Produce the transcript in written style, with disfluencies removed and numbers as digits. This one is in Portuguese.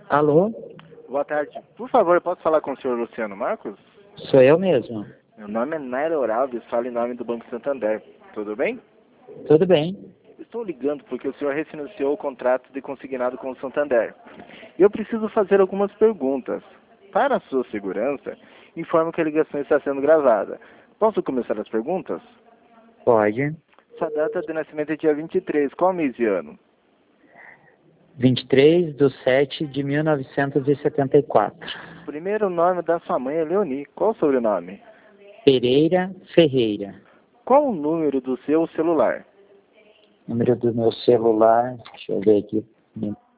Alô? Boa tarde. Por favor, eu posso falar com o senhor Luciano Marcos? Sou eu mesmo. Meu nome é Nairo Alves, falo em nome do Banco Santander. Tudo bem? Tudo bem? Estou ligando porque o senhor refinanciou o contrato de consignado com o Santander. Eu preciso fazer algumas perguntas. Para a sua segurança, informo que a ligação está sendo gravada. Posso começar as perguntas? Pode. Sua data de nascimento é dia 23. Qual mês e ano? 23/7/1974. Primeiro nome da sua mãe é Leoni. Qual o sobrenome? Pereira Ferreira. Qual o número do seu celular? Número do meu celular, deixa eu ver aqui.